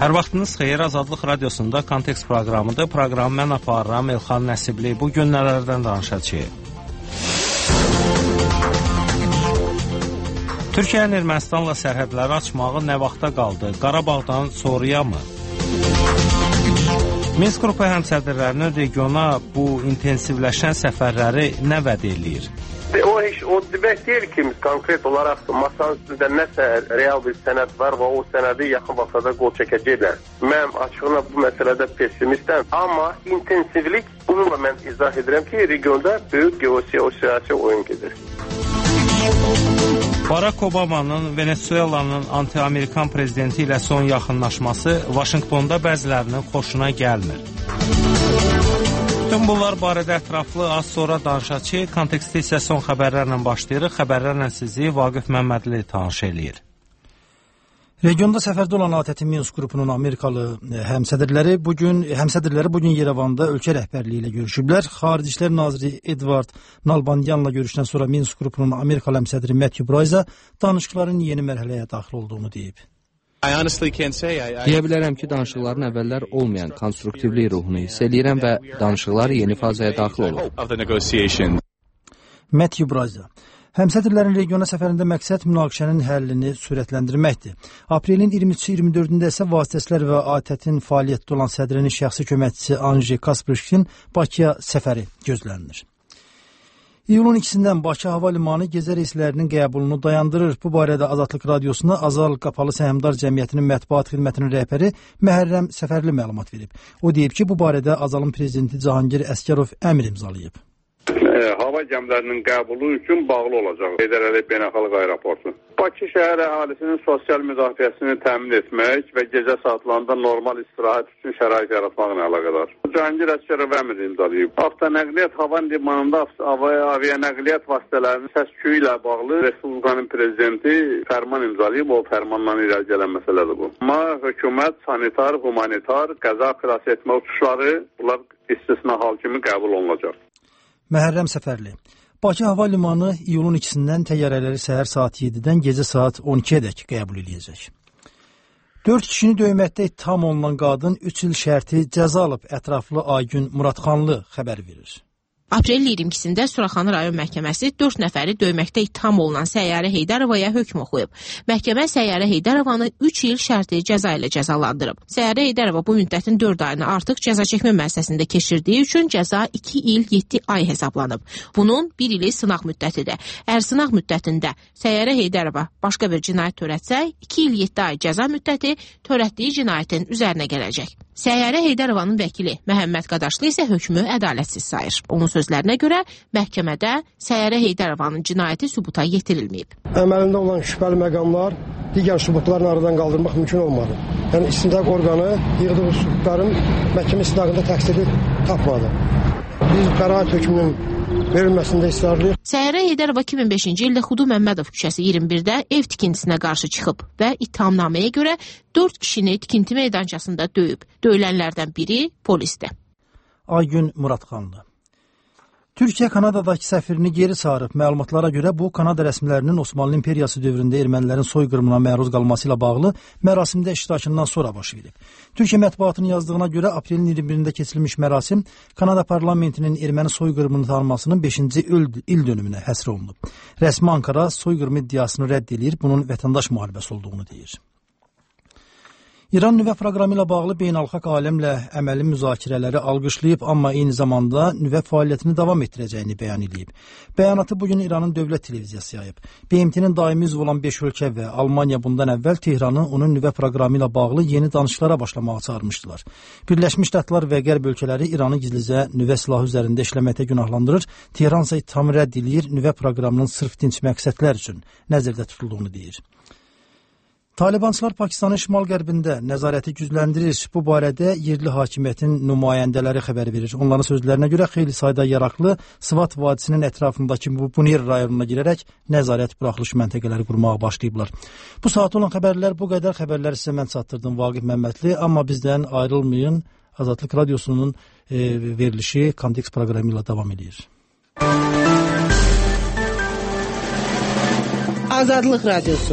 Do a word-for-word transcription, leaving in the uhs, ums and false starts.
Hər vaxtınız xeyir, Azadlıq Radiosunda Kontekst proqramıdır. Proqramı mən aparıram, Elxan Nəsibli. Bu gün nələrdən danışacağıq? Türkiyənin Ermənistanla sərhədləri açmağı nə vaxta qaldı? Qarabağdan sonraya mı? Minsk qrupu həmsədrlərinin regiona bu intensivləşən səfərləri nə vəd eləyir? O, heç, o demək deyil ki, konkret olaraq masanın üstündə nəsə real bir sənəd var və o sənədi yaxın vaxtada qol çəkəcəklər. Mən açığına bu məsələdə pessimistəm, amma intensivlik, bununla mən izah edirəm ki, regionda böyük geosiyasi oyun gedir. Barack Obama'nın Venezuela'nın anti-Amerikan prezidenti ilə son yaxınlaşması Vaşinqtonda bəzilərinin xoşuna gəlmir. Bütün bunlar barədə ətraflı az sonra danışacağıq. Kontekstdə isə son xəbərlərlə başlayırıq. Xəbərlərlə sizi Vaqif Məmmədli tanış eləyir. Regionda səfərdə olan ATƏT Minsk qrupunun Amerikalı həmsədrləri bugün həmsədrləri bugün Yerevanda ölkə rəhbərliyi ilə görüşüblər. Xarici İşlər naziri Edward Nalbanyanla görüşdən sonra Minsk qrupunun Amerikalı həmsədri Matthew Bryce danışıqların yeni mərhələyə daxil olduğunu deyib. Deyə bilərəm ki, danışıqların əvvəllər olmayan konstruktivlik ruhunu hiss edirəm və danışıqlar yeni fazaya daxil olur. Matthew Bryce. Həmsədrlərin regiona səfərində məqsəd münaqişənin həllini sürətləndirməkdir. Aprelin iyirmi üçü iyirmi dördündə isə vasitəçilər və ATƏT-in fəaliyyətdə olan sədrinin şəxsi köməkçisi Anji Kasprişkin Bakıya səfəri gözlənilir. İyulun ikisindən Bakı Hava Limanı gecə reyslərinin qəbulunu dayandırır. Bu barədə Azadlıq Radiosuna Azal Qapalı Səhmdar Cəmiyyətinin mətbuat xidmətinin rəhbəri Məhərrəm Səfərli məlumat verib. O deyib ki, bu barədə Azalın prezidenti Cahangir Əsgərov əmr imzalayıb. Hava gəmilərinin qəbulu üçün bağlı olacaq Heydər Əliyev Beynəlxalq Aeroportu. Bakı şəhər əhalisinin sosial müdafiəsini təmin etmək və gecə saatlarında normal istirahət üçün şərait yaratmaqla əlaqədar. Cahangir Əsgərov əmr imzalayıb. Avtonəqliyyat hava limanında avianəqliyyat vasitələrinin səs-küyü ilə bağlı Respublikanın prezidenti fərman imzalayıb. O fərmanla irəli gələn məsələdir bu. Amma hökumət sanitar, humanitar, qəza xilas etmə uçuşları bunlar istisna hal kimi qəbul olunacaq. Məhərrəm Səfərli. Bakı Hava Limanı iyulun ikisindən təyyarələri səhər saat yeddidən gecə saat on ikiyədək qəbul edəcək. Dörd kişini döyməkdə ittiham olunan qadın üç il şərti cəza alıb, ətraflı Aygün Muradxanlı xəbər verir. Aprelin iyirmi ikisində Suraxanı rayon məhkəməsi dörd nəfəri döyməkdə ittiham olunan Səyyarə Heydərovaya hökm oxuyub. Məhkəmə Səyyarə Heydərovanı üç il şərti cəza ilə cəzalandırıb. Səyyarə Heydərova bu müddətin dörd ayını artıq cəza çəkmə müəssisəsində keçirdiyi üçün cəza iki il yeddi ay hesablanıb. Bunun bir ili sınaq müddətidir. Əgər sınaq müddətində Səyyarə Heydərova başqa bir cinayət törətsə, iki il yeddi ay cəza müddəti törətdiyi cinayətin üzərinə gələcək. Səyyarə Heydərovanın vəkili Məhəmməd Qadaşlı isə hökmü ədalətsiz sayır. Onun sözlərinə görə məhkəmədə Səyyarə Heydərovanın cinayəti sübuta yetirilməyib. Əməlində olan şübhəli məqamlar digər sübutlarını aradan qaldırmaq mümkün olmadı. Yəni istintaq orqanı yığdığı sübutların məhkəmə istintaqında təqsiri tapmadı. Biz bəraət hökmünün verilməsində israrlıyıq. Səyyarə Heydərova iki min beşinci ildə Xudu Məmmədov küçəsi iyirmi birdə ev tikintisinə qarşı çıxıb və ittihamnaməyə görə dörd kişini tikinti meydançasında döyüb. Döyülənlərdən biri polisdir. Aygün Muradxanlı. Türkiyə Kanadadakı səfirini geri çağırıb. Məlumatlara görə bu, Kanada rəsmilərinin Osmanlı İmperiyası dövründə ermənilərin soyqırımına məruz qalması ilə bağlı mərasimdə iştirakından sonra baş verib. Türkiyə mətbuatının yazdığına görə aprelin iyirmi birində keçirilmiş mərasim Kanada parlamentinin erməni soyqırımını tanınmasının beşinci il dönümünə həsr olunub. Rəsmi Ankara soyqırım iddiasını rədd edir, bunun vətəndaş müharibəsi olduğunu deyir. İran nüvə proqramı ilə bağlı beynəlxalq aləmlə əməli müzakirələri alqışlayıb, amma eyni zamanda nüvə fəaliyyətini davam etdirəcəyini bəyan edib. Bəyanatı bugün İranın dövlət televiziyası yayıb. B M T-nin daimi üzv olan beş ölkə və Almaniya bundan əvvəl Tehranı onun nüvə proqramı ilə bağlı yeni danışıqlara başlamağa çağırmışdılar. Birləşmiş Ştatlar və Qərb ölkələri İranı gizlicə nüvə silahı üzərində işləməkdə günahlandırır. Tehran isə ittihamı rədd edir, nüvə proqramının sırf dinc məqsədlər üçün nəzərdə tutulduğunu deyir. Talibançılar Pakistanın şimal-qərbində nəzarəti gücləndirir. Bu barədə yerli hakimiyyətin nümayəndələri xəbər verir. Onların sözlərinə görə xeyli sayda yaraqlı Sıvat vadisinin ətrafındakı Buner rayonuna girərək nəzarət buraxılış məntəqələri qurmağa başlayıblar. Bu saat olan xəbərlər bu qədər. Xəbərləri sizə mən çatdırdım, Vaqif Məmmədli. Amma bizdən ayrılmayın. Azadlıq Radiosunun e, verilişi Kontekst proqramı ilə davam edir. Azadlıq Radiosu.